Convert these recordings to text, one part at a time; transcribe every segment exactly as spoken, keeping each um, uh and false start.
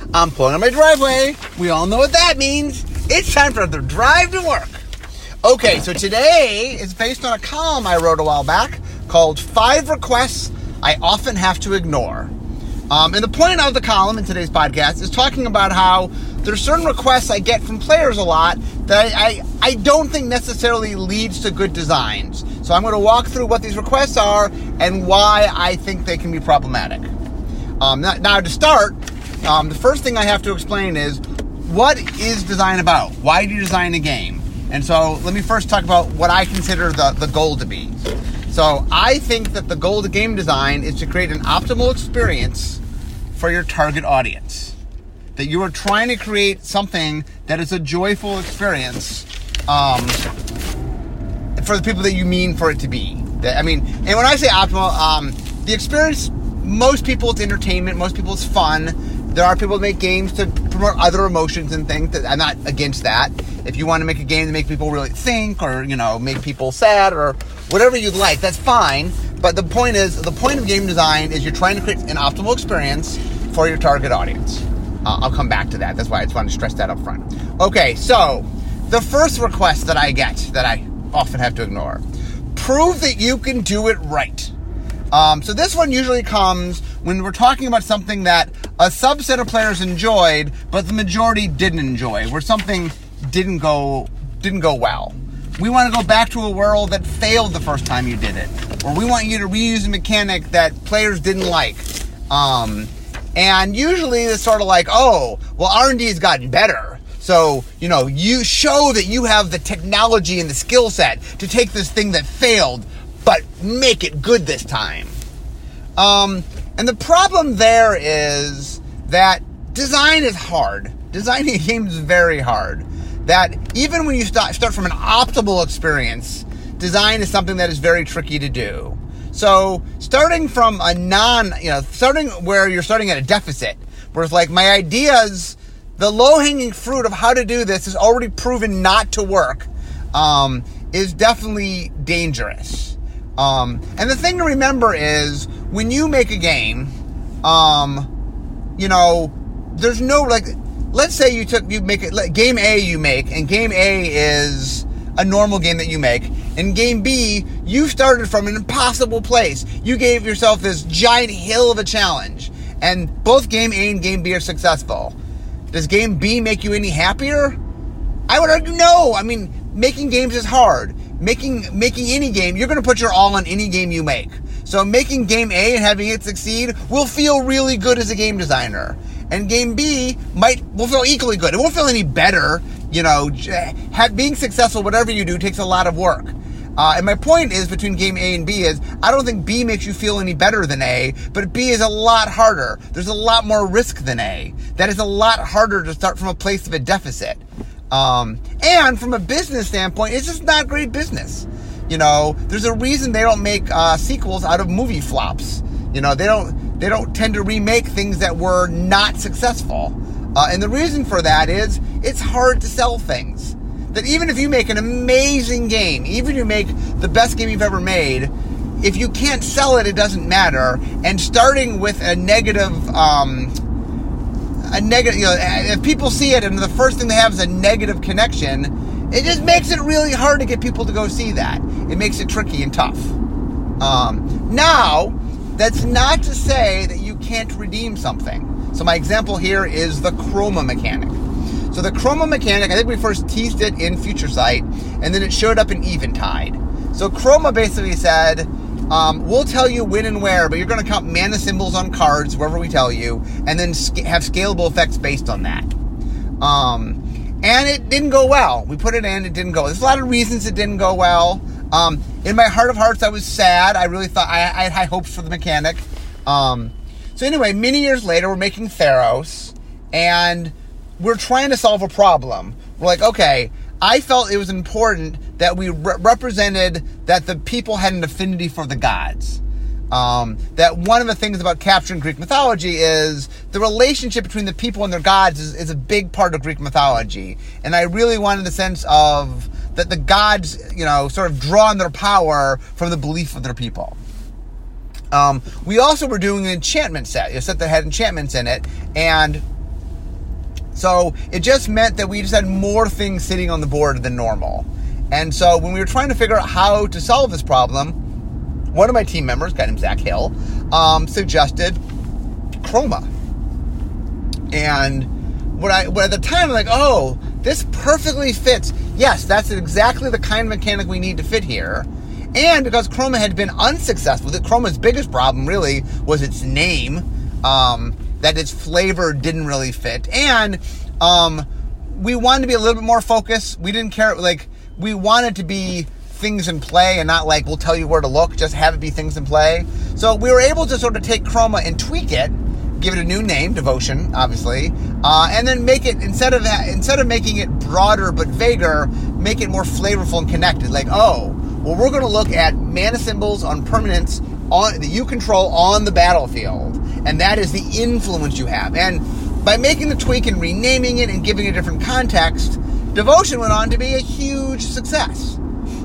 I'm pulling on my driveway. We all know what that means. It's time for the drive to work. Okay, so today is based on a column I wrote a while back called Five Requests I Often Have to Ignore. Um, and the point of the column in today's podcast is talking about how there's certain requests I get from players a lot that I, I, I don't think necessarily leads to good designs. So I'm going to walk through what these requests are and why I think they can be problematic. Um, now, now to start, um, the first thing I have to explain is, what is design about? Why do you design a game? And so let me first talk about what I consider the, the goal to be. So I think that the goal to game design is to create an optimal experience for your target audience. That you are trying to create something that is a joyful experience um, for the people that you mean for it to be. That, I mean, and when I say optimal, um, the experience, most people it's entertainment, most people it's fun. There are people that make games to promote other emotions and things. That I'm not against that. If you want to make a game to make people really think, or, you know, make people sad, or whatever you'd like, that's fine. But the point is, the point of game design is you're trying to create an optimal experience for your target audience. Uh, I'll come back to that. That's why I just want to stress that up front. Okay, so the first request that I get that I often have to ignore: prove that you can do it right. Um, so this one usually comes when we're talking about something that a subset of players enjoyed, but the majority didn't enjoy, where something didn't go didn't go well. We want to go back to a world that failed the first time you did it, or we want you to reuse a mechanic that players didn't like. Um, and usually it's sort of like, oh, well, R and D has gotten better. So, you know, you show that you have the technology and the skill set to take this thing that failed, but make it good this time. Um, and the problem there is that design is hard. Designing a game is very hard. That even when you start, start from an optimal experience, design is something that is very tricky to do. So starting from a non, you know, starting where you're starting at a deficit, where it's like my ideas, the low-hanging fruit of how to do this is already proven not to work, um, is definitely dangerous. Um, and the thing to remember is, when you make a game, um, you know, there's no, like, let's say you took, you make it, game A you make, and game A is a normal game that you make. In game B, you started from an impossible place. You gave yourself this giant hill of a challenge. And both game A and game B are successful. Does game B make you any happier? I would argue no. I mean, making games is hard. Making making any game, you're going to put your all on any game you make. So making game A and having it succeed will feel really good as a game designer. And game B might will feel equally good. It won't feel any better. You know, have, being successful, whatever you do, takes a lot of work. Uh, and my point is, between game A and B is, I don't think B makes you feel any better than A, but B is a lot harder. There's a lot more risk than A. That is a lot harder to start from a place of a deficit. Um, and from a business standpoint, it's just not great business. You know, there's a reason they don't make uh, sequels out of movie flops. You know, they don't they don't tend to remake things that were not successful. Uh, and the reason for that is it's hard to sell things. That even if you make an amazing game, even if you make the best game you've ever made, if you can't sell it, it doesn't matter. And starting with a negative, um, a negative, you know, if people see it and the first thing they have is a negative connection, it just makes it really hard to get people to go see that. It makes it tricky and tough. Um, now, that's not to say that you can't redeem something. So my example here is the chroma mechanic. So the chroma mechanic, I think we first teased it in Future Sight, and then it showed up in Eventide. So chroma basically said, um, we'll tell you when and where, but you're going to count mana symbols on cards wherever we tell you, and then sc- have scalable effects based on that. Um, and it didn't go well. We put it in, it didn't go. There's a lot of reasons it didn't go well. Um, in my heart of hearts, I was sad. I really thought, I, I had high hopes for the mechanic. Um, so anyway, many years later, we're making Theros, and we're trying to solve a problem. We're like, okay, I felt it was important that we re- represented that the people had an affinity for the gods. Um, that one of the things about capturing Greek mythology is the relationship between the people and their gods is, is a big part of Greek mythology. And I really wanted the sense of that the gods, you know, sort of draw on their power from the belief of their people. Um, we also were doing an enchantment set, a set that had enchantments in it, and So it just meant that we just had more things sitting on the board than normal. And so when we were trying to figure out how to solve this problem, one of my team members, a guy named Zach Hill, um, suggested Chroma. And what I what at the time, I'm like, oh, this perfectly fits. Yes, that's exactly the kind of mechanic we need to fit here. And because Chroma had been unsuccessful, the Chroma's biggest problem really was its name, um, that its flavor didn't really fit. And um, we wanted to be a little bit more focused. We didn't care, like, we wanted to be things in play and not like, we'll tell you where to look, just have it be things in play. So we were able to sort of take Chroma and tweak it, give it a new name, Devotion, obviously, uh, and then make it, instead of that, instead of making it broader but vaguer, make it more flavorful and connected. Like, oh, well, we're going to look at mana symbols on permanents on, that you control on the battlefield, and that is the influence you have. And by making the tweak and renaming it and giving it a different context, Devotion went on to be a huge success.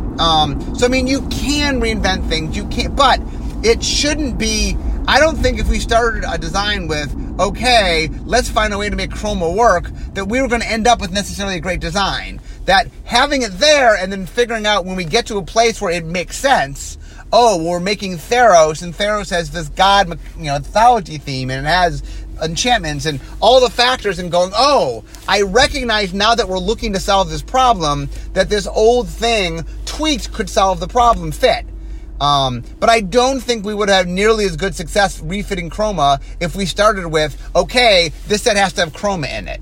Um, so, I mean, you can reinvent things, you can't, but it shouldn't be, I don't think if we started a design with, okay, let's find a way to make Chroma work, that we were going to end up with necessarily a great design. That having it there and then figuring out when we get to a place where it makes sense, oh, well, we're making Theros, and Theros has this god, you know, mythology theme, and it has enchantments and all the factors, and going, oh, I recognize now that we're looking to solve this problem that this old thing tweaked could solve the problem fit. Um, but I don't think we would have nearly as good success refitting Chroma if we started with, okay, this set has to have Chroma in it.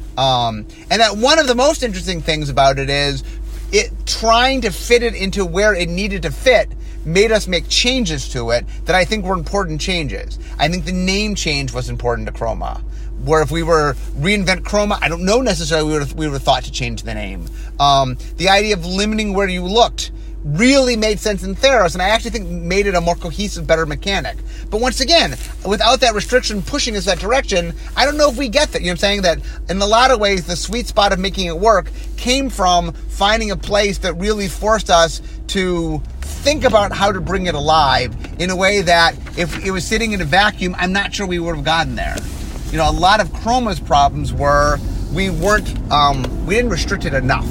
Um, and that one of the most interesting things about it is it trying to fit it into where it needed to fit made us make changes to it that I think were important changes. I think the name change was important to Chroma. Where if we were reinvent Chroma, I don't know necessarily we would have, we would have thought to change the name. Um, the idea of limiting where you looked really made sense in Theros, and I actually think made it a more cohesive, better mechanic. But once again, without that restriction pushing us that direction, I don't know if we get that. You know what I'm saying? That in a lot of ways, the sweet spot of making it work came from finding a place that really forced us to think about how to bring it alive in a way that if it was sitting in a vacuum, I'm not sure we would have gotten there. You know, a lot of Chroma's problems were we weren't, um, we didn't restrict it enough.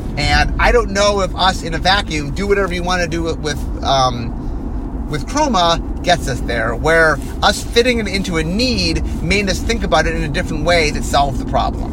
And I don't know if us in a vacuum, do whatever you want to do it with um, with Chroma, gets us there. Where us fitting it into a need made us think about it in a different way that solved the problem.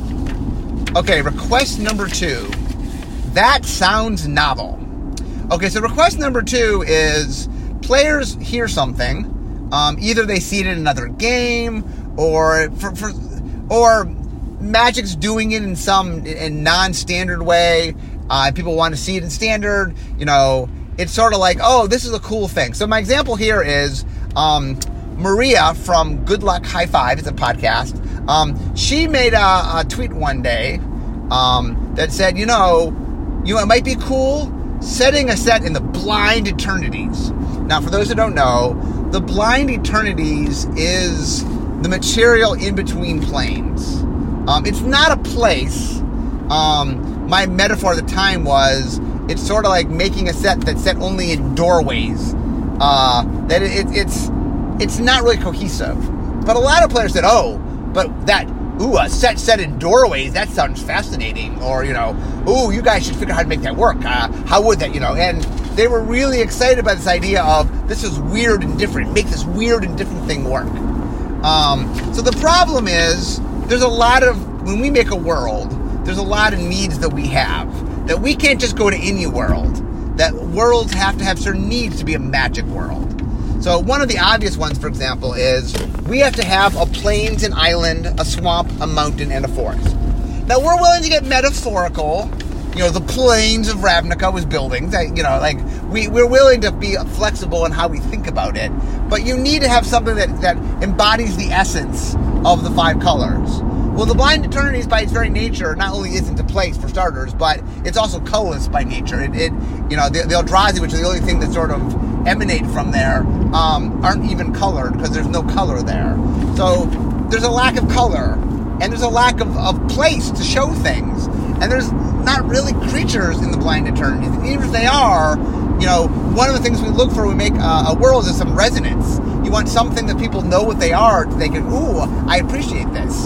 Okay, request number two. That sounds novel. Okay, so request number two is players hear something. Um, either they see it in another game, or for, for or Magic's doing it in some in non-standard way. Uh, people want to see it in standard. You know, it's sort of like, oh, this is a cool thing. So my example here is um, Maria from Good Luck High Five. It's a podcast. Um, she made a, a tweet one day um, that said, you know, you know, it might be cool setting a set in the Blind Eternities. Now, for those who don't know, the Blind Eternities is the material in between planes. Um, it's not a place. Um, my metaphor at the time was it's sort of like making a set that's set only in doorways. Uh, that it, it, it's it's not really cohesive. But a lot of players said, oh, but that, ooh, a set set in doorways, that sounds fascinating. Or, you know, ooh, you guys should figure out how to make that work. Uh, how would that, you know? And they were really excited by this idea of this is weird and different. Make this weird and different thing work. Um, so the problem is, there's a lot of, when we make a world, there's a lot of needs that we have. That we can't just go to any world. That worlds have to have certain needs to be a Magic world. So one of the obvious ones, for example, is we have to have a plains, an island, a swamp, a mountain, and a forest. Now we're willing to get metaphorical. You know, the plains of Ravnica was buildings. You know, like, we, we're willing to be flexible in how we think about it. But you need to have something that, that embodies the essence of the five colors. Well, the Blind Eternities, by its very nature, not only isn't a place for starters, but it's also colorless by nature. It, it you know, the, the Eldrazi, which are the only thing that sort of emanate from there, um, aren't even colored because there's no color there. So there's a lack of color, and there's a lack of, of place to show things, and there's not really creatures in the Blind Eternities. And even if they are, you know, one of the things we look for when we make a, a world is some resonance. You want something that people know what they are, they can, ooh, I appreciate this.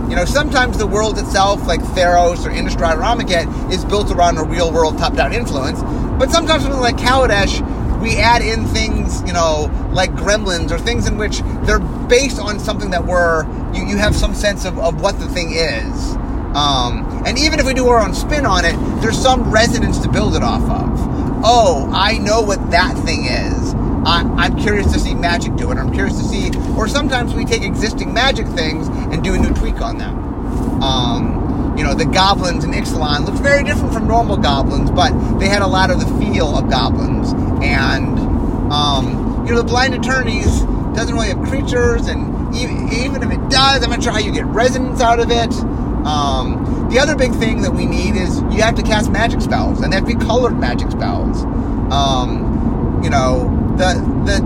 You know, sometimes the world itself, like Theros or Innistrad or Amonkhet, is built around a real-world top-down influence. But sometimes something like Kaladesh, we add in things, you know, like gremlins or things in which they're based on something that we're, you, you have some sense of, of what the thing is. Um, and even if we do our own spin on it, there's some resonance to build it off of. Oh, I know what that thing is. I, I'm curious to see Magic do it. I'm curious to see, or sometimes we take existing Magic things and do a new tweak on them. Um, you know, the goblins in Ixalan looked very different from normal goblins, but they had a lot of the feel of goblins. And, um, you know, the Blind Attorneys doesn't really have creatures, and even, even if it does, I'm not sure how you get resonance out of it. Um, the other big thing that we need is you have to cast magic spells, and they have to be colored magic spells. Um, you know, the, the,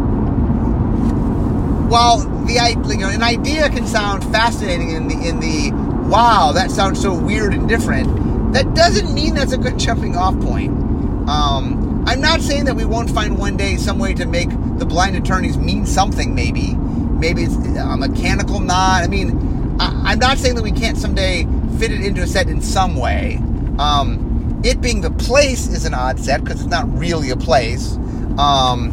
while the, you know, an idea can sound fascinating in the, in the, wow, that sounds so weird and different, that doesn't mean that's a good jumping off point. Um, I'm not saying that we won't find one day some way to make the Blind Attorneys mean something, maybe. Maybe it's a mechanical nod. I mean, I, I'm not saying that we can't someday fit it into a set in some way. Um, it being the place is an odd set, because it's not really a place. Um,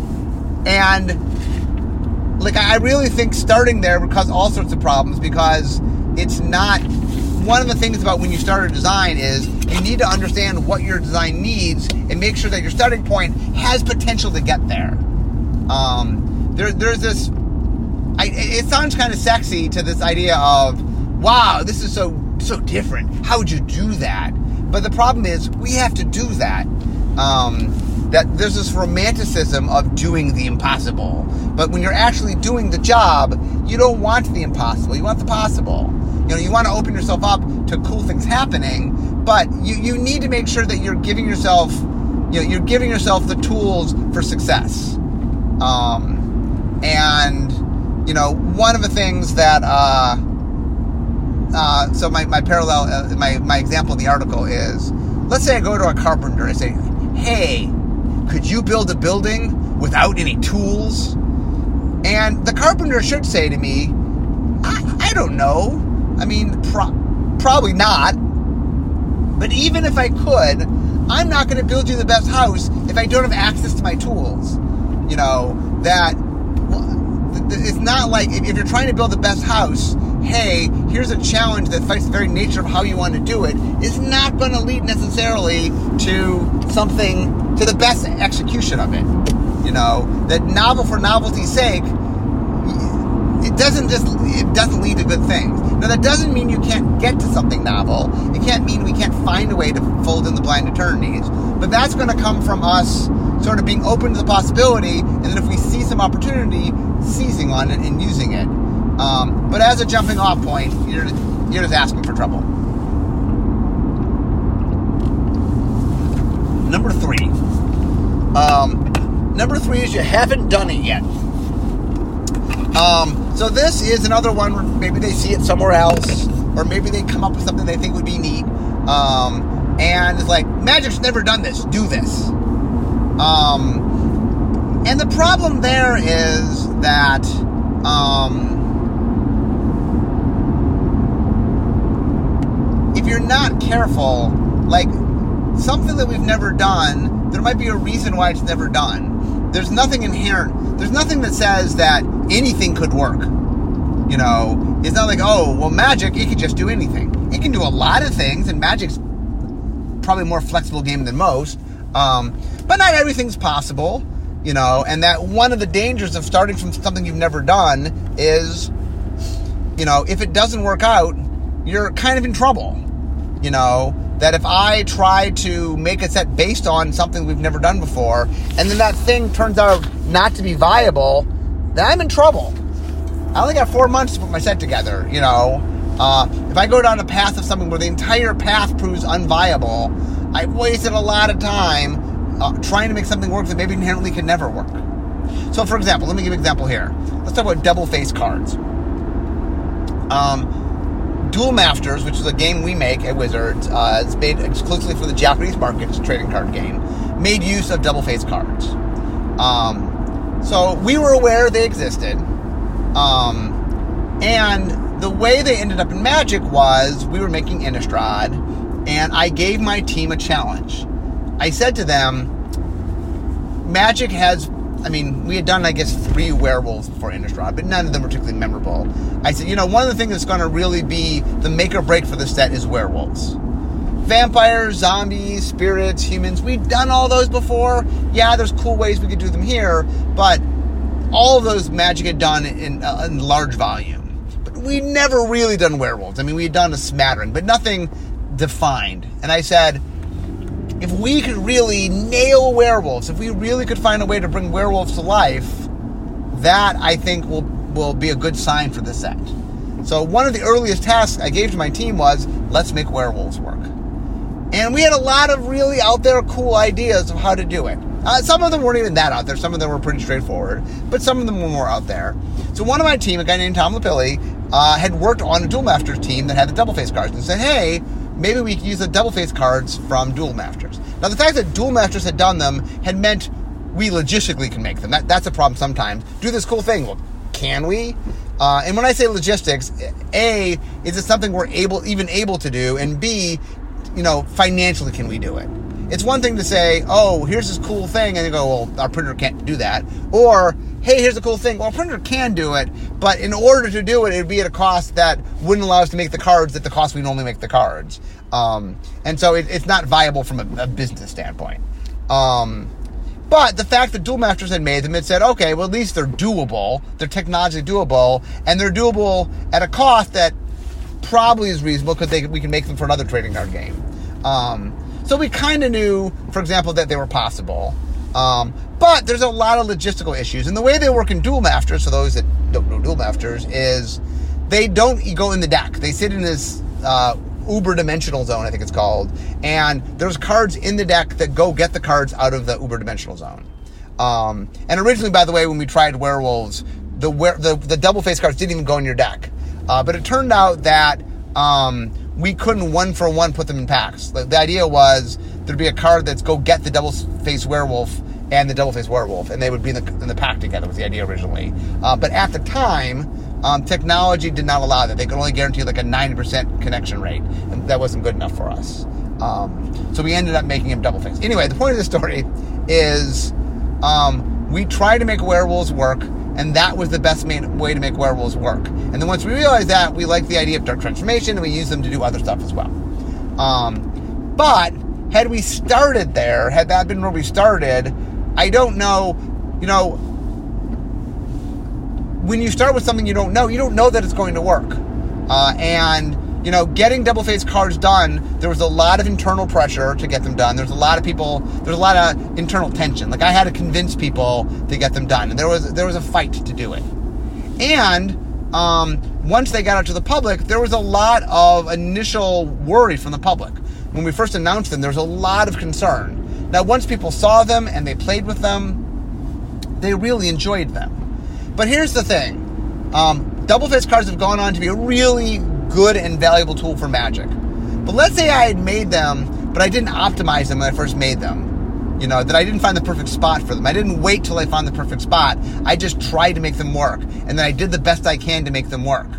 and, like, I really think starting there would cause all sorts of problems, because it's not... One of the things about when you start a design is you need to understand what your design needs and make sure that your starting point has potential to get there. Um, there, there's this... I, it sounds kind of sexy to this idea of, wow, this is so so different. How would you do that? But the problem is, we have to do that. Um, that there's this romanticism of doing the impossible. But when you're actually doing the job, you don't want the impossible. You want the possible. You know, you want to open yourself up to cool things happening, but you, you need to make sure that you're giving yourself, you know, you're giving yourself the tools for success. Um, and, you know, one of the things that, uh, uh, so my, my parallel, uh, my, my example in the article is, let's say I go to a carpenter and I say, hey, could you build a building without any tools? And the carpenter should say to me, I, I don't know. I mean, pro- probably not. But even if I could, I'm not going to build you the best house if I don't have access to my tools. You know, that it's not like if you're trying to build the best house, hey, here's a challenge that fights the very nature of how you want to do it, is not going to lead necessarily to something, to the best execution of it. You know, that novel for novelty's sake, it doesn't just, it doesn't lead to good things. Now, that doesn't mean you can't get to something novel. It can't mean we can't find a way to fold in the Blind Attorneys. But that's going to come from us sort of being open to the possibility, and then if we see some opportunity, seizing on it and using it. Um, but as a jumping off point, you're, you're just asking for trouble. Number three. Um, number three is you haven't done it yet. Um, so this is another one where maybe they see it somewhere else, or maybe they come up with something they think would be neat. Um, and it's like, Magic's never done this. Do this. Um, and the problem there is that, um, if you're not careful, like, something that we've never done, there might be a reason why it's never done. There's nothing inherent. There's nothing that says that anything could work. You know, it's not like, oh, well, Magic, it can just do anything. It can do a lot of things, and Magic's probably a more flexible game than most. Um, but not everything's possible, you know, and that one of the dangers of starting from something you've never done is, you know, if it doesn't work out, you're kind of in trouble. You know, that if I try to make a set based on something we've never done before, and then that thing turns out not to be viable, then I'm in trouble. I only got four months to put my set together, you know. Uh, if I go down a path of something where the entire path proves unviable, I've wasted a lot of time uh, trying to make something work that maybe inherently can never work. So, for example, let me give an example here. Let's talk about double-face cards. Um... Duel Masters, which is a game we make at Wizards, uh, it's made exclusively for the Japanese market, it's a trading card game, made use of double-face cards. Um, so we were aware they existed, um, and the way they ended up in Magic was we were making Innistrad, and I gave my team a challenge. I said to them, Magic has, I mean, we had done, I guess, three werewolves before Innistrad, but none of them were particularly memorable. I said, you know, one of the things that's going to really be the make or break for the set is werewolves. Vampires, zombies, spirits, humans, we've done all those before. Yeah, there's cool ways we could do them here, but all of those Magic had done in, uh, in large volume. But we'd never really done werewolves. I mean, we had done a smattering, but nothing defined. And I said, if we could really nail werewolves, if we really could find a way to bring werewolves to life, that, I think, will, will be a good sign for the set. So one of the earliest tasks I gave to my team was, let's make werewolves work. And we had a lot of really out there cool ideas of how to do it. Uh, some of them weren't even that out there. Some of them were pretty straightforward, but some of them were more out there. So one of my team, a guy named Tom LaPilli, uh, had worked on a Duel Masters team that had the double face cards and said, hey, maybe we could use the double face cards from Duel Masters. Now, the fact that Duel Masters had done them had meant we logistically can make them. That, that's a problem sometimes. Do this cool thing. Well, can we? Uh, and when I say logistics, A, is it something we're able, even able to do? And B, you know, financially, can we do it? It's one thing to say, oh, here's this cool thing, and you go, well, our printer can't do that. Or, hey, here's a cool thing. Well, our printer can do it, but in order to do it, it would be at a cost that wouldn't allow us to make the cards at the cost we normally make the cards. Um, and so it, it's not viable from a, a business standpoint. Um, but the fact that Duel Masters had made them, it said, okay, well, at least they're doable. They're technologically doable, and they're doable at a cost that probably is reasonable because they we can make them for another trading card game. Um, so we kind of knew, for example, that they were possible. Um, but there's a lot of logistical issues. And the way they work in Duel Masters, for those that don't know Duel Masters, is they don't go in the deck. They sit in this uh, Uber Dimensional Zone, I think it's called. And there's cards in the deck that go get the cards out of the Uber Dimensional Zone. Um, and originally, by the way, when we tried werewolves, the the, the double face cards didn't even go in your deck. Uh, but it turned out that um, we couldn't one for one put them in packs. The, the idea was there'd be a card that's go get the double face werewolf and the double face werewolf, and they would be in the, in the pack together, was the idea originally. Uh, but at the time, um, technology did not allow that. They could only guarantee like a ninety percent connection rate, and that wasn't good enough for us. Um, so we ended up making him double face. Anyway, the point of the story is um, we tried to make werewolves work, and that was the best main way to make werewolves work. And then once we realized that, we liked the idea of Dark Transformation, and we used them to do other stuff as well. Um, but had we started there, had that been where we started, I don't know, you know, when you start with something you don't know, you don't know that it's going to work. Uh, and, you know, getting double face cards done, there was a lot of internal pressure to get them done. There's a lot of people, there's a lot of internal tension. Like, I had to convince people to get them done. And there was there was a fight to do it. And um, once they got out to the public, there was a lot of initial worry from the public. When we first announced them, there was a lot of concern. Now, once people saw them and they played with them, they really enjoyed them. But here's the thing. Um, double face cards have gone on to be a really good and valuable tool for Magic. But let's say I had made them, but I didn't optimize them when I first made them. You know, that I didn't find the perfect spot for them. I didn't wait till I found the perfect spot. I just tried to make them work. And then I did the best I can to make them work.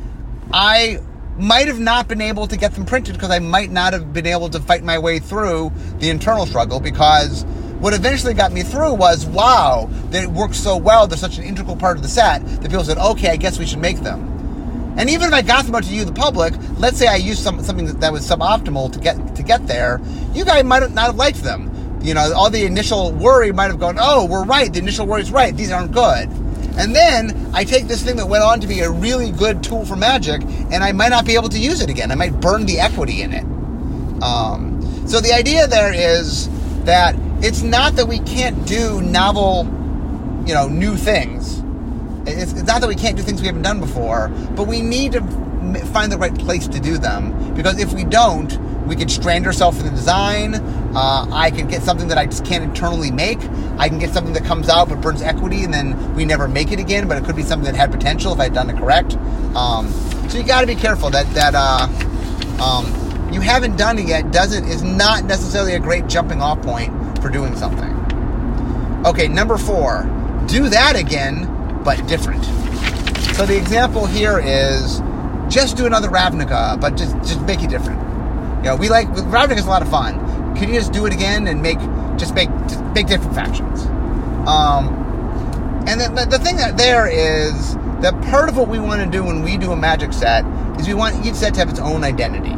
I might have not been able to get them printed because I might not have been able to fight my way through the internal struggle, because what eventually got me through was, wow, they work so well, they're such an integral part of the set, that people said, okay, I guess we should make them. And even if I got them out to you, the public, let's say I used some, something that, that was suboptimal to get to get there, you guys might not have liked them. You know, all the initial worry might have gone, oh, we're right, the initial worry's right, these aren't good. And then I take this thing that went on to be a really good tool for Magic, and I might not be able to use it again. I might burn the equity in it. Um, so the idea there is that it's not that we can't do novel, you know, new things. It's, it's not that we can't do things we haven't done before, but we need to find the right place to do them. Because if we don't, we could strand ourselves in the design. Uh, I can get something that I just can't internally make. I can get something that comes out but burns equity, and then we never make it again. But it could be something that had potential if I had done it correct. Um, so you got to be careful that that uh, um, you haven't done it yet. Doesn't is not necessarily a great jumping off point for doing something. Okay, number four, do that again, but different. So the example here is just do another Ravnica, but just just make it different. You know, we like Ravnica's a lot of fun. Can you just do it again and make just make just make different factions? Um, and the, the thing that there is that part of what we want to do when we do a Magic set is we want each set to have its own identity.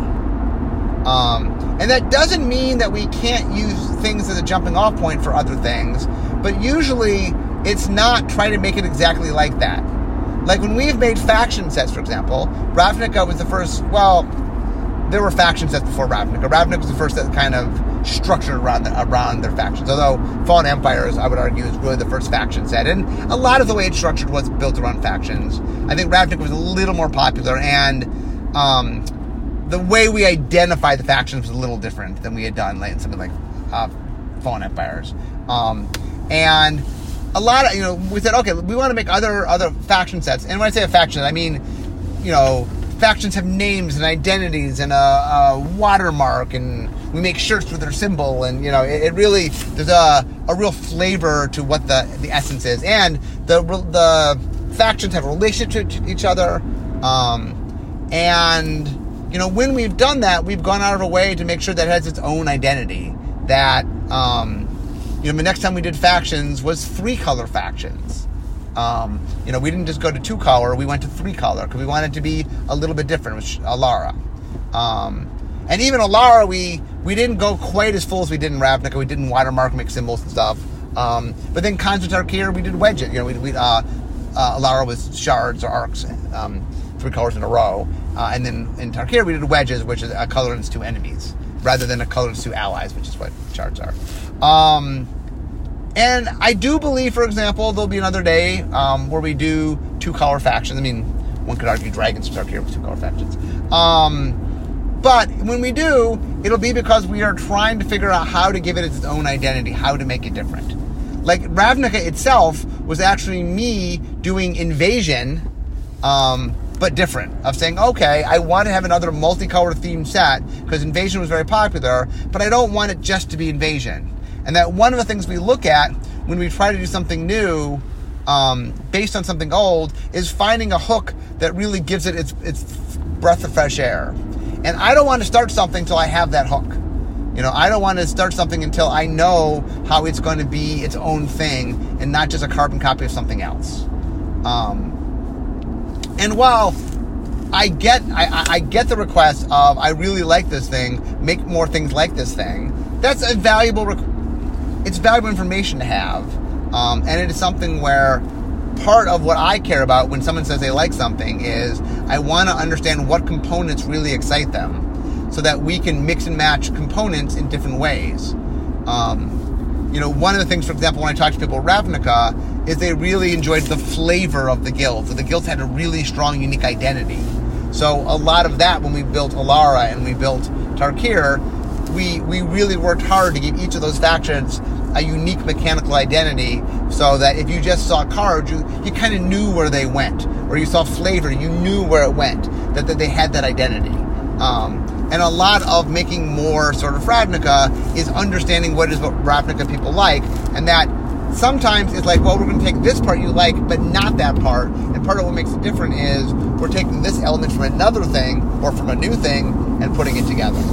Um, and that doesn't mean that we can't use things as a jumping off point for other things, but usually it's not trying to make it exactly like that. Like when we've made faction sets, for example, Ravnica was the first, well, there were faction sets before Ravnica. Ravnica was the first that kind of structured around the, around their factions, although Fallen Empires, I would argue, is really the first faction set. And a lot of the way it's structured was built around factions. I think Ravnica was a little more popular, and um, the way we identify the factions was a little different than we had done like in something like uh, Fallen Empires. Um, and a lot of, you know, we said, okay, we want to make other other faction sets. And when I say a faction, I mean, you know, factions have names and identities and a, a watermark, and we make shirts with their symbol, and, you know, it, it really, there's a, a real flavor to what the, the essence is. And the the factions have a relationship to each other. Um, and, you know, when we've done that, we've gone out of our way to make sure that it has its own identity. That, um, you know, the next time we did factions was three-color factions. Um, you know, we didn't just go to two-color, we went to three-color, because we wanted to be a little bit different with Alara. Um, and even Alara, we, we didn't go quite as full as we did in Ravnica. We didn't watermark, make symbols and stuff. Um, but then Khans of Tarkir, we did wedges. You know, we, we uh, uh, Alara was shards or arcs, um, three colors in a row. Uh, and then in Tarkir, we did wedges, which is a color and two enemies, rather than a color and two allies, which is what shards are. Um, and I do believe, for example, there'll be another day um, where we do two-color factions. I mean, one could argue Dragons of Tarkir with two-color factions. Um, but when we do, it'll be because we are trying to figure out how to give it its own identity, how to make it different. Like, Ravnica itself was actually me doing Invasion, um, but different. Of saying, okay, I want to have another multicolor themed set, because Invasion was very popular, but I don't want it just to be Invasion. And that one of the things we look at when we try to do something new, um, based on something old, is finding a hook that really gives it its, its breath of fresh air. And I don't want to start something until I have that hook. You know, I don't want to start something until I know how it's going to be its own thing and not just a carbon copy of something else. Um, and while I get I, I get the request of, I really like this thing, make more things like this thing, that's a valuable request. It's valuable information to have, um, and it is something where part of what I care about when someone says they like something is I want to understand what components really excite them, so that we can mix and match components in different ways. Um, you know, one of the things, for example, when I talk to people at Ravnica, is they really enjoyed the flavor of the guilds. So the guilds had a really strong, unique identity. So a lot of that, when we built Alara and we built Tarkir, we we really worked hard to give each of those factions a unique mechanical identity, so that if you just saw cards, you, you kind of knew where they went. Or you saw flavor, you knew where it went, that, that they had that identity. Um, and a lot of making more sort of Ravnica is understanding what is what Ravnica people like, and that sometimes it's like, well, we're going to take this part you like, but not that part. And part of what makes it different is we're taking this element from another thing, or from a new thing, and putting it together.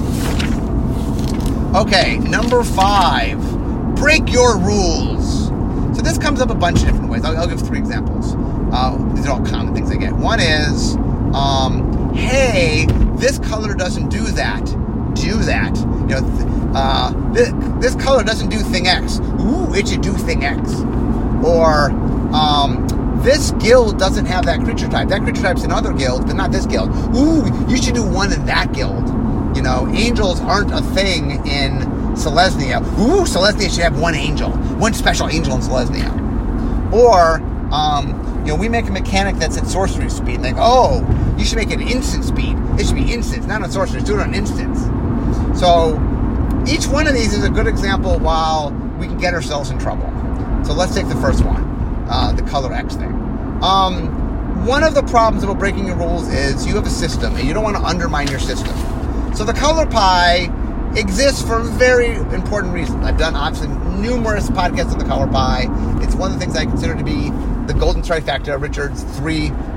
Okay, number five, break your rules. So this comes up a bunch of different ways. I'll, I'll give three examples. Uh, these are all common things I get. One is, um, hey, this color doesn't do that. Do that. You know, th- uh, this, this color doesn't do thing X. Ooh, it should do thing X. Or, um, this guild doesn't have that creature type. That creature type's in other guilds, but not this guild. Ooh, you should do one in that guild. You know, angels aren't a thing in Selesnya. Ooh, Selesnya should have one angel. One special angel in Selesnya. Or, um, you know, we make a mechanic that's at sorcery speed. Like, oh, you should make it instant speed. It should be instance, not on sorcery. Do it on instance. So, each one of these is a good example while we can get ourselves in trouble. So let's take the first one, uh, the color X thing. Um, one of the problems about breaking your rules is you have a system, and you don't want to undermine your system. So the color pie exists for very important reasons. I've done, obviously, numerous podcasts on the color pie. It's one of the things I consider to be the golden trifecta, Richard's three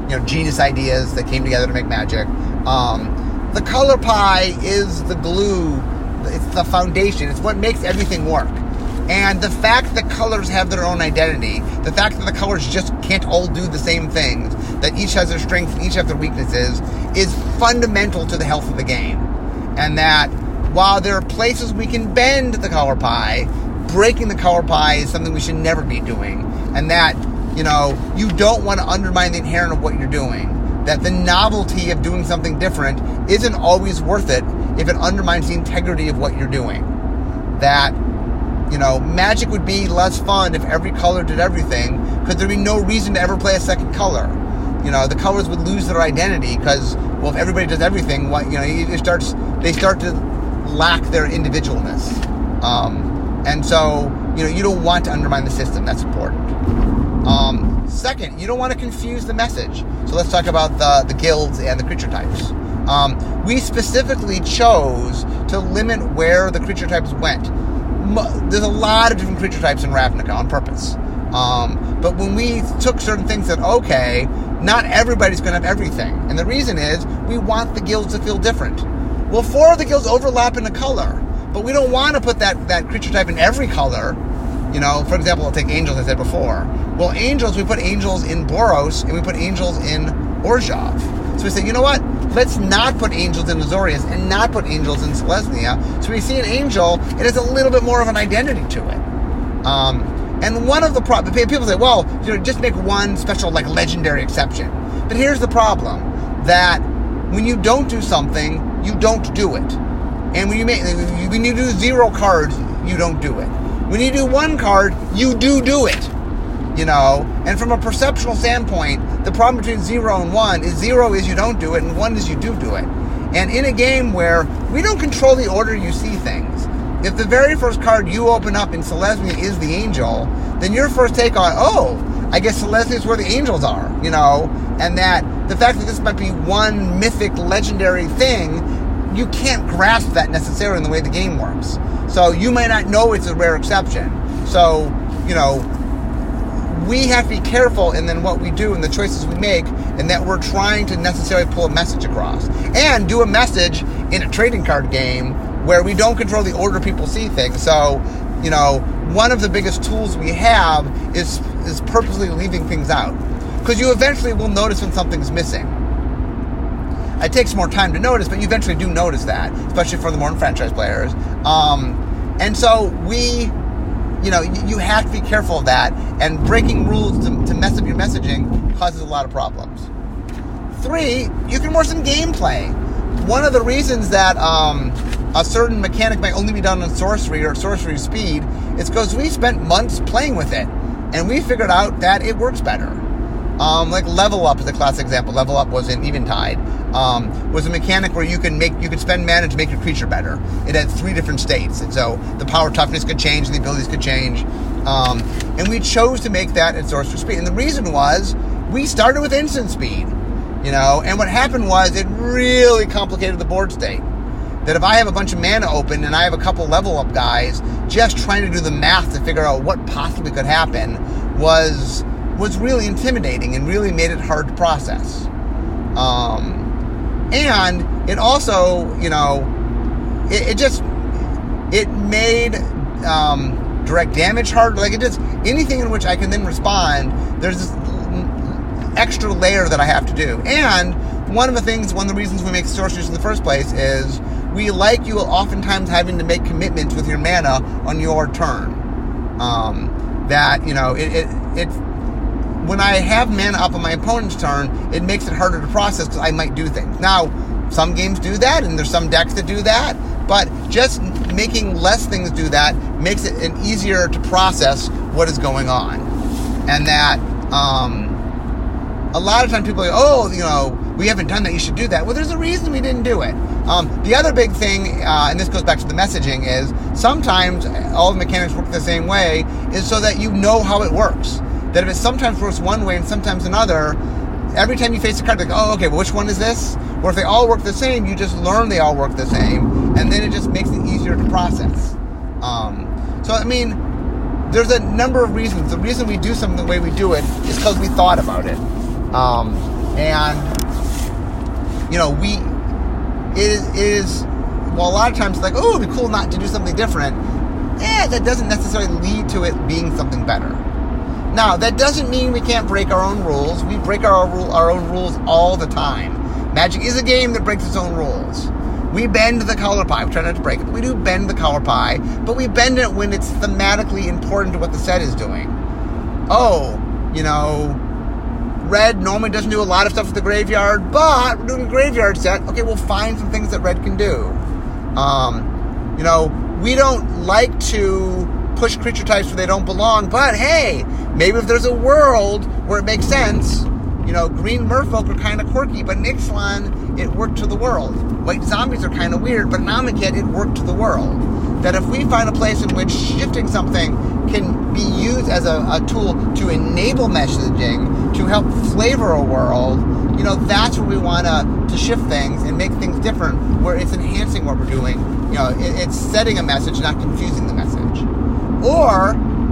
you know, genius ideas that came together to make Magic. Um, the color pie is the glue. It's the foundation. It's what makes everything work. And the fact that colors have their own identity, the fact that the colors just can't all do the same things, that each has their strengths and each have their weaknesses, is fundamental to the health of the game. And that while there are places we can bend the color pie, breaking the color pie is something we should never be doing. And that, you know, you don't want to undermine the inherent of what you're doing. That the novelty of doing something different isn't always worth it if it undermines the integrity of what you're doing. That, you know, Magic would be less fun if every color did everything, because there'd be no reason to ever play a second color. You know, the colors would lose their identity because, well, if everybody does everything, what, you know, it starts, they start to lack their individualness. Um, and so, you know, you don't want to undermine the system. That's important. Um, second, you don't want to confuse the message. So let's talk about the, the guilds and the creature types. Um, we specifically chose to limit where the creature types went. There's a lot of different creature types in Ravnica on purpose. Um, but when we took certain things that, okay, not everybody's going to have everything. And the reason is we want the guilds to feel different. Well, four of the guilds overlap in a color, but we don't want to put that, that creature type in every color. You know, for example, I'll take angels, I said before. Well, angels, we put angels in Boros, and we put angels in Orzhov. So we say, you know what? Let's not put angels in Azorius and not put angels in Selesnya. So we see an angel, it has a little bit more of an identity to it. Um, and one of the problems, people say, well, you know, just make one special, like, legendary exception. But here's the problem, that when you don't do something, you don't do it. And when you make, when you do zero cards, you don't do it. When you do one card, you do do it. You know, and from a perceptual standpoint, the problem between zero and one is zero is you don't do it, and one is you do do it. And in a game where we don't control the order you see things, if the very first card you open up in Selesnya is the angel, then your first take on, oh, I guess Selesnya is where the angels are, you know, and that the fact that this might be one mythic, legendary thing, you can't grasp that necessarily in the way the game works. So you might not know it's a rare exception. So, you know, we have to be careful in then what we do and the choices we make, and that we're trying to necessarily pull a message across. And do a message in a trading card game where we don't control the order people see things. So, you know, one of the biggest tools we have is, is purposely leaving things out. Because you eventually will notice when something's missing. It takes more time to notice, but you eventually do notice that, especially for the modern franchise players. Um, and so we... You know, you have to be careful of that, and breaking rules to, to mess up your messaging causes a lot of problems. Three, you can work some gameplay. One of the reasons that um, a certain mechanic might only be done on sorcery or sorcery speed is because we spent months playing with it, and we figured out that it works better. Um, like Level Up is a classic example. Level Up was in Eventide. Um, was a mechanic where you can make you could spend mana to make your creature better. It had three different states, and so the power toughness could change and the abilities could change. Um, and we chose to make that at sorcery speed. And the reason was we started with instant speed, you know. And what happened was it really complicated the board state. That if I have a bunch of mana open and I have a couple Level Up guys, just trying to do the math to figure out what possibly could happen was was really intimidating and really made it hard to process. Um, and it also, you know, it, it just, it made um, direct damage hard. Like, it just, anything in which I can then respond, there's this extra layer that I have to do. And one of the things, one of the reasons we make sorceries in the first place is we like you oftentimes having to make commitments with your mana on your turn. Um, that, you know, it, it, it when I have mana up on my opponent's turn, it makes it harder to process because I might do things. Now, some games do that, and there's some decks that do that, but just making less things do that makes it an easier to process what is going on. And that, um, a lot of times people are like, oh, you know, we haven't done that, you should do that. Well, there's a reason we didn't do it. Um, the other big thing, uh, and this goes back to the messaging, is sometimes all the mechanics work the same way, is so that you know how it works. That if it sometimes works one way and sometimes another, every time you face a card, like, oh, okay, well, which one is this? Or if they all work the same, you just learn they all work the same, and then it just makes it easier to process. Um, so, I mean, there's a number of reasons. The reason we do something the way we do it is because we thought about it. Um, and, you know, we, it is, it is, well, a lot of times it's like, oh, it'd be cool not to do something different. Eh, that doesn't necessarily lead to it being something better. Now, that doesn't mean we can't break our own rules. We break our, our own rules all the time. Magic is a game that breaks its own rules. We bend the color pie. We try not to break it, but we do bend the color pie. But we bend it when it's thematically important to what the set is doing. Oh, you know, red normally doesn't do a lot of stuff with the graveyard, but we're doing a graveyard set. Okay, we'll find some things that red can do. Um, you know, we don't like to push creature types where they don't belong, but hey, maybe if there's a world where it makes sense, you know, green merfolk are kind of quirky, but in Ixalan, it worked to the world. White zombies are kind of weird, but in Amonkhet, it worked to the world. That if we find a place in which shifting something can be used as a, a tool to enable messaging, to help flavor a world, you know, that's where we want to to shift things and make things different, where it's enhancing what we're doing. You know, it, it's setting a message, not confusing the message. Or,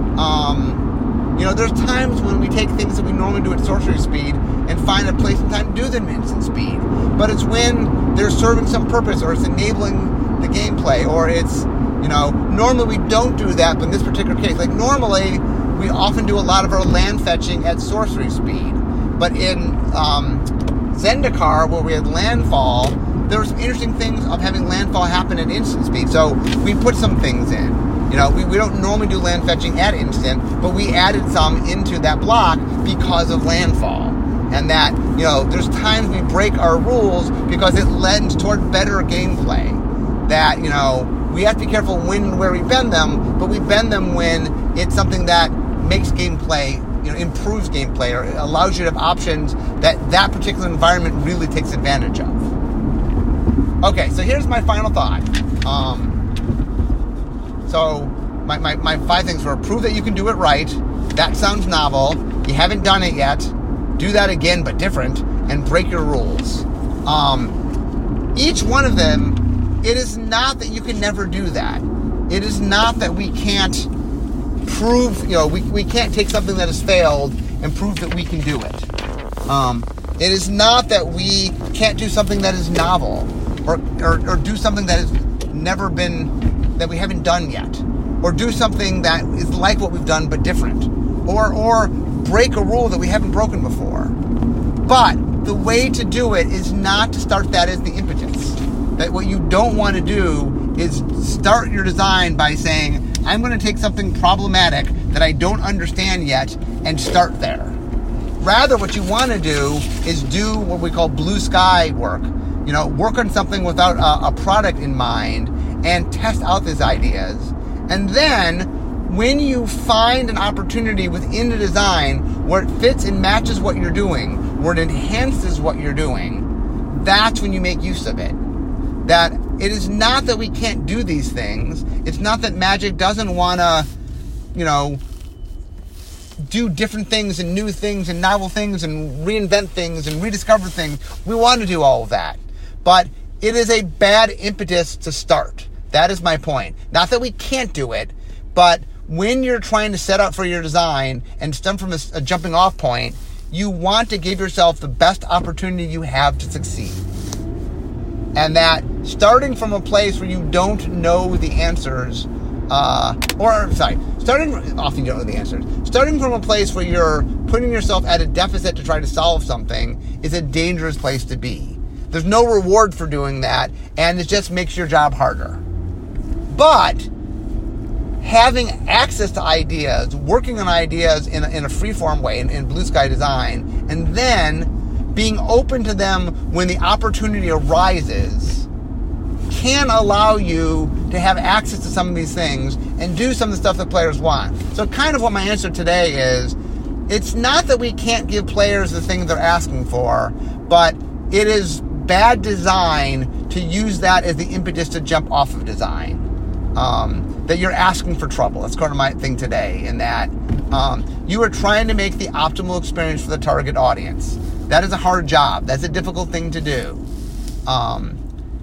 um, you know, there's times when we take things that we normally do at sorcery speed and find a place and time to do them at instant speed. But it's when they're serving some purpose, or it's enabling the gameplay, or it's, you know, normally we don't do that, but in this particular case, like normally we often do a lot of our land fetching at sorcery speed. But in um, Zendikar, where we had landfall, there were some interesting things of having landfall happen at instant speed. So we put some things in. You know, we, we don't normally do land fetching at instant, but we added some into that block because of landfall. And that, you know, there's times we break our rules because it lends toward better gameplay. That, you know, we have to be careful when and where we bend them, but we bend them when it's something that makes gameplay, you know, improves gameplay, or allows you to have options that that particular environment really takes advantage of. Okay, so here's my final thought. Um, so, my, my, my five things were: prove that you can do it right. That sounds novel. You haven't done it yet. Do that again, but different, and break your rules. Um, each one of them, it is not that you can never do that. It is not that we can't prove, you know, we, we can't take something that has failed and prove that we can do it. Um, it is not that we can't do something that is novel, or, or, or do something that has never been, that we haven't done yet, or do something that is like what we've done but different, or or break a rule that we haven't broken before. But the way to do it is not to start that as the impetus. That what you don't want to do is start your design by saying, I'm going to take something problematic that I don't understand yet and start there. Rather, what you want to do is do what we call blue sky work. You know, work on something without a, a product in mind and test out these ideas. And then, when you find an opportunity within the design where it fits and matches what you're doing, where it enhances what you're doing, that's when you make use of it. That it is not that we can't do these things. It's not that Magic doesn't want to, you know, do different things and new things and novel things and reinvent things and rediscover things. We want to do all of that. But it is a bad impetus to start. That is my point. Not that we can't do it, but when you're trying to set out for your design and stem from a, a jumping off point, you want to give yourself the best opportunity you have to succeed. And that starting from a place where you don't know the answers, uh, or, sorry, starting, often you don't know the answers, starting from a place where you're putting yourself at a deficit to try to solve something is a dangerous place to be. There's no reward for doing that, and it just makes your job harder. But having access to ideas, working on ideas in a, in a free-form way, in, in blue sky design, and then being open to them when the opportunity arises can allow you to have access to some of these things and do some of the stuff that players want. So kind of what my answer today is, it's not that we can't give players the things they're asking for, but it is bad design to use that as the impetus to jump off of design. Um, that you're asking for trouble. That's kind of my thing today, in that um, you are trying to make the optimal experience for the target audience. That is a hard job. That's a difficult thing to do. Um,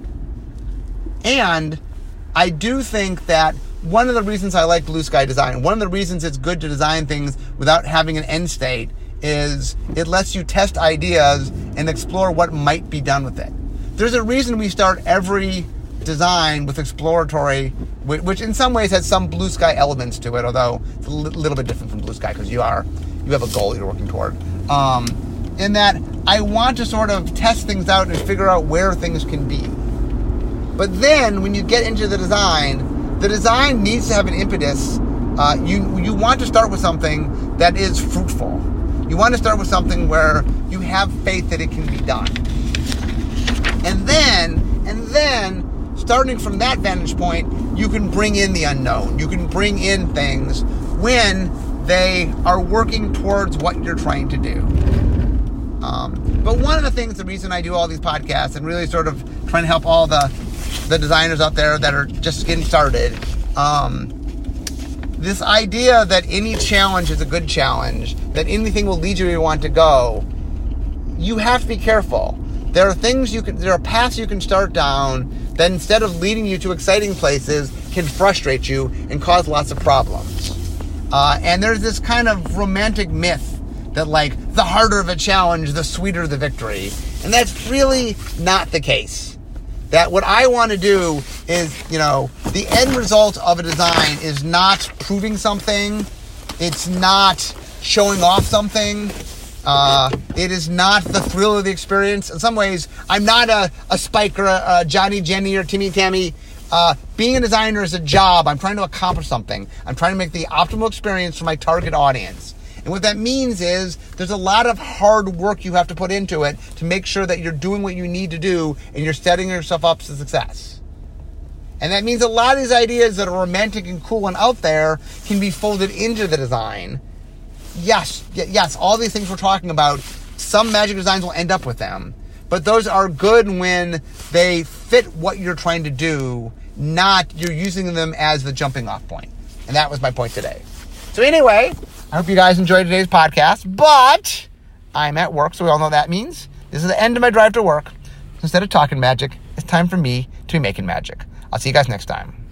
and I do think that one of the reasons I like blue sky design, and one of the reasons it's good to design things without having an end state, is it lets you test ideas and explore what might be done with it. There's a reason we start every design with exploratory, which in some ways has some blue sky elements to it, although it's a little bit different from blue sky because you are you have a goal you're working toward. Um, in that I want to sort of test things out and figure out where things can be. But then when you get into the design, the design needs to have an impetus. Uh, you you want to start with something that is fruitful. You want to start with something where you have faith that it can be done. And then, and then, starting from that vantage point, you can bring in the unknown. You can bring in things when they are working towards what you're trying to do. Um, but one of the things, the reason I do all these podcasts and really sort of trying to help all the, the designers out there that are just getting started, um, this idea that any challenge is a good challenge, that anything will lead you where you want to go, you have to be careful. There are things you can, there are paths you can start down that instead of leading you to exciting places can frustrate you and cause lots of problems. Uh, and there's this kind of romantic myth that like the harder of a challenge, the sweeter the victory. And that's really not the case. That what I want to do is, you know, the end result of a design is not proving something. It's not showing off something. Uh, it is not the thrill of the experience. In some ways, I'm not a, a Spike or a, a Johnny, Jenny, or Timmy, Tammy. Uh, being a designer is a job. I'm trying to accomplish something. I'm trying to make the optimal experience for my target audience. And what that means is there's a lot of hard work you have to put into it to make sure that you're doing what you need to do and you're setting yourself up for success. And that means a lot of these ideas that are romantic and cool and out there can be folded into the design. Yes, yes, all these things we're talking about, some magic designs will end up with them. But those are good when they fit what you're trying to do, not you're using them as the jumping off point. And that was my point today. So anyway, I hope you guys enjoyed today's podcast, but I'm at work, so we all know what that means. This is the end of my drive to work. Instead of talking magic, it's time for me to be making magic. I'll see you guys next time.